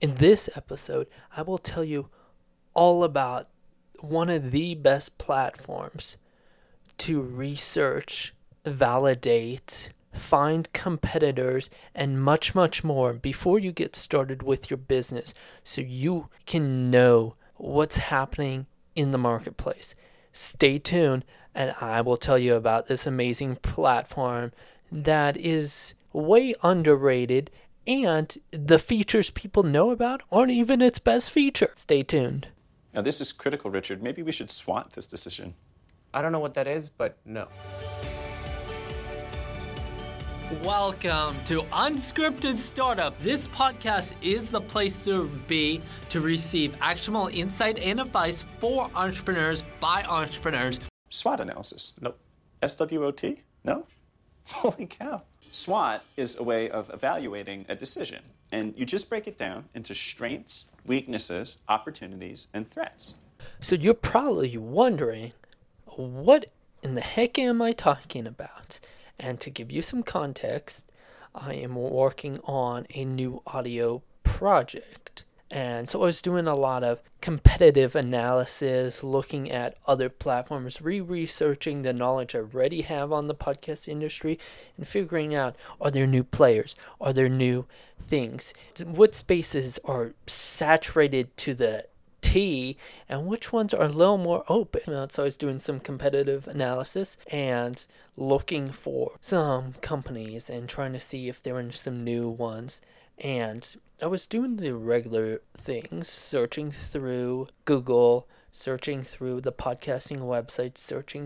In this episode, I will tell you all about one of the best platforms to research, validate, find competitors, and much, much more before you get started with your business so you can know what's happening in the marketplace. Stay tuned, and I will tell you about this amazing platform that is way underrated, and the features people know about aren't even its best feature. Stay tuned. Now, this is critical, Richard. Maybe we should SWAT this decision. I don't know what that is, but no. Welcome to Unscripted Startup. This podcast is the place to be to receive actionable insight and advice for entrepreneurs by entrepreneurs. SWOT analysis. Nope. SWOT? No? Holy cow. SWOT is a way of evaluating a decision, and you just break it down into strengths, weaknesses, opportunities, and threats. So you're probably wondering, what in the heck am I talking about? And to give you some context, I am working on a new audio project. And so I was doing a lot of competitive analysis, looking at other platforms, researching the knowledge I already have on the podcast industry, and figuring out, are there new players? Are there new things? What spaces are saturated to the T, and which ones are a little more open? So I was doing some competitive analysis and looking for some companies and trying to see if there were some new ones. And I was doing the regular things, searching through Google, searching through the podcasting website,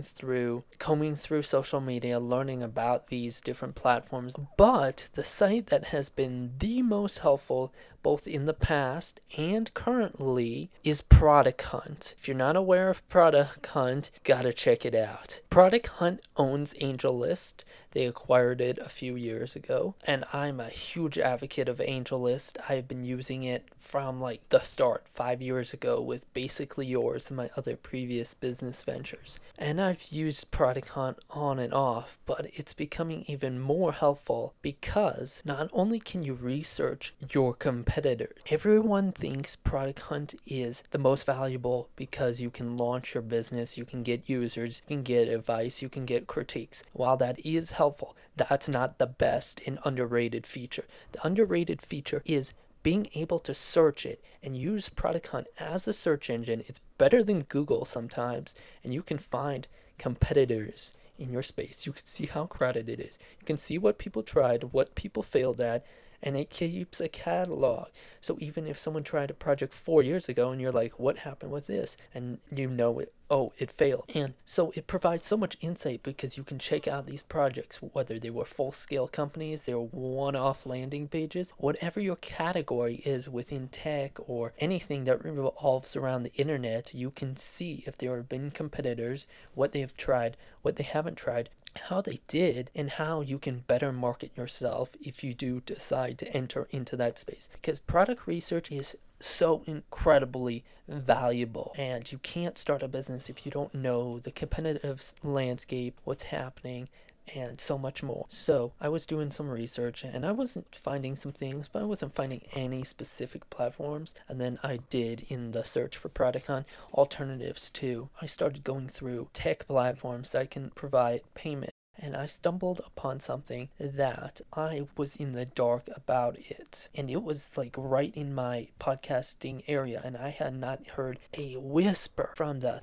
combing through social media, learning about these different platforms. But the site that has been the most helpful, both in the past and currently, is Product Hunt. If you're not aware of Product Hunt, gotta check it out. Product Hunt owns AngelList. They acquired it a few years ago, and I'm a huge advocate of AngelList. I've been using it from like the start 5 years ago with Basically Yours and my other previous business ventures. And I've used Product Hunt on and off, but it's becoming even more helpful because not only can you research your competitors, everyone thinks Product Hunt is the most valuable because you can launch your business, you can get users, you can get advice, you can get critiques. While that is helpful, that's not the best and underrated feature. The underrated feature is being able to search it and use Product Hunt as a search engine. It's better than Google sometimes, and you can find competitors in your space. You can see how crowded it is. You can see what people tried, what people failed at, and it keeps a catalog. So even if someone tried a project 4 years ago and you're like, what happened with this? And you know it, it failed. And so it provides so much insight because you can check out these projects, whether they were full-scale companies, they were one-off landing pages, whatever your category is within tech or anything that revolves around the internet, you can see if there have been competitors, what they have tried, what they haven't tried, how they did, and how you can better market yourself if you do decide to enter into that space. Because product research is so incredibly valuable, and you can't start a business if you don't know the competitive landscape, what's happening, and so much more. So I was doing some research and I wasn't finding some things, but I wasn't finding any specific platforms. And then I did, in the search for Product Hunt, alternatives too. I started going through tech platforms that can provide payment. And I stumbled upon something that I was in the dark about it. And it was like right in my podcasting area. And I had not heard a whisper from the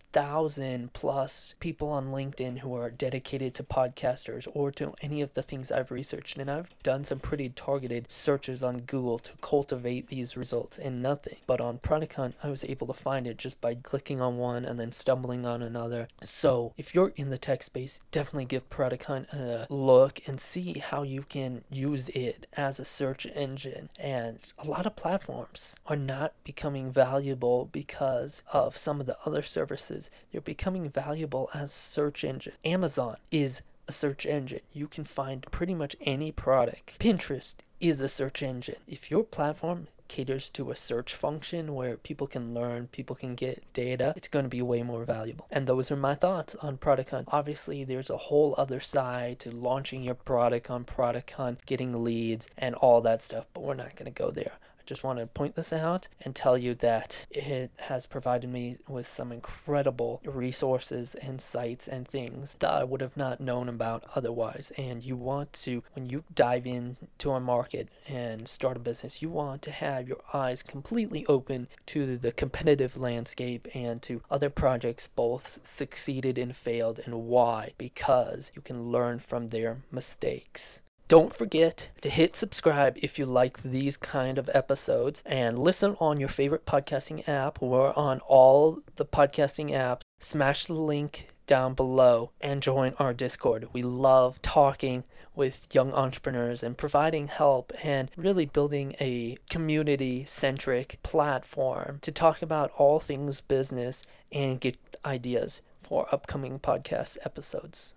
1,000+ people on LinkedIn who are dedicated to podcasters or to any of the things I've researched. And I've done some pretty targeted searches on Google to cultivate these results, and nothing. But on Product Hunt, I was able to find it just by clicking on one and then stumbling on another. So if you're in the tech space, definitely give Product Hunt a look and see how you can use it as a search engine. And a lot of platforms are not becoming valuable because of some of the other services. They're becoming valuable as search engine. Amazon is a search engine. You can find pretty much any product. Pinterest is a search engine. If your platform caters to a search function where people can learn, people can get data, it's going to be way more valuable. And those are my thoughts on Product Hunt. Obviously, there's a whole other side to launching your product on Product Hunt, getting leads, and all that stuff, but we're not going to go there. I Just want to point this out and tell you that it has provided me with some incredible resources and sites and things that I would have not known about otherwise. And you want to, when you dive into a market and start a business, you want to have your eyes completely open to the competitive landscape and to other projects both succeeded and failed and why, because you can learn from their mistakes. Don't forget to hit subscribe if you like these kind of episodes, and listen on your favorite podcasting app. We're on all the podcasting apps. Smash the link down below and join our Discord. We love talking with young entrepreneurs and providing help and really building a community-centric platform to talk about all things business and get ideas for upcoming podcast episodes.